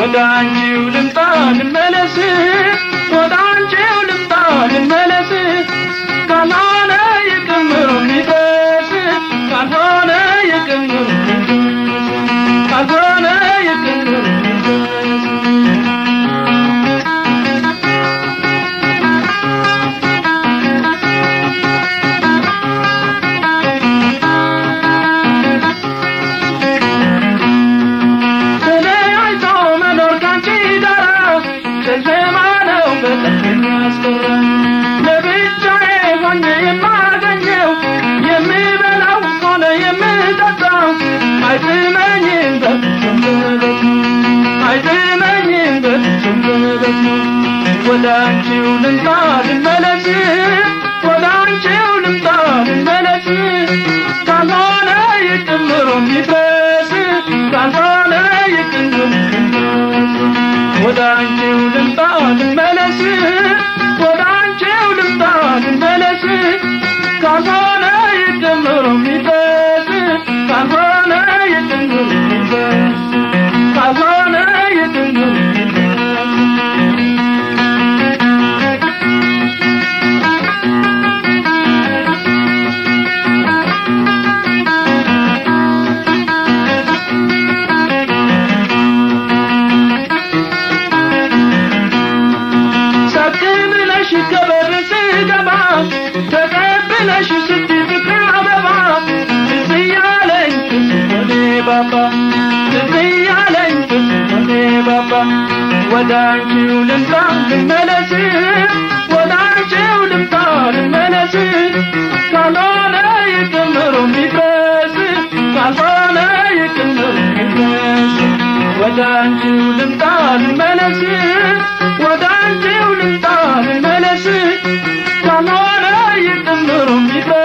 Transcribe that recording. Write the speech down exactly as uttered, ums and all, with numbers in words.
ወዳንቺው ልምጣ ልመለስ ወዳንቺው ልምጣ ልመለስ ካልሆነ ይቅምሩ ይድረስ ካልሆነ ይቅምሩ ካልሆነ ይቅምሩ ወዳንቺው ልምጣ ልመለስ ወዳንቺው ልምጣ ልመለስ ካልሆነ ይቅምሩ ይድረስ ካልሆነ ይቅምሩ ወዳንቺው ልምጣ ልመለስ ወዳንቺው ልምጣ ልመለስ ካልሆነ ይቅምሩ ይድረስ ካልሆነ ይቅምሩ ይድረስ ካልሆነ ይቅምሩ ተቀብለሽ ስትፍቅር አበባ ትዝያለኝ ወኔ ባባ ትዝያለኝ ወኔ ባባ ወዳንቺው ልምጣ ልመለስ ወዳንቺው ልምጣ ልመለስ ካልሆነ ይቅምሩ ይድረስ ካልሆነ ይቅምሩ ይድረስ ወዳንቺው ልምጣ ልመለስ ወዳንቺው ልምጣ ልመለስ ካልሆነ ይቅምሩ ይድረስ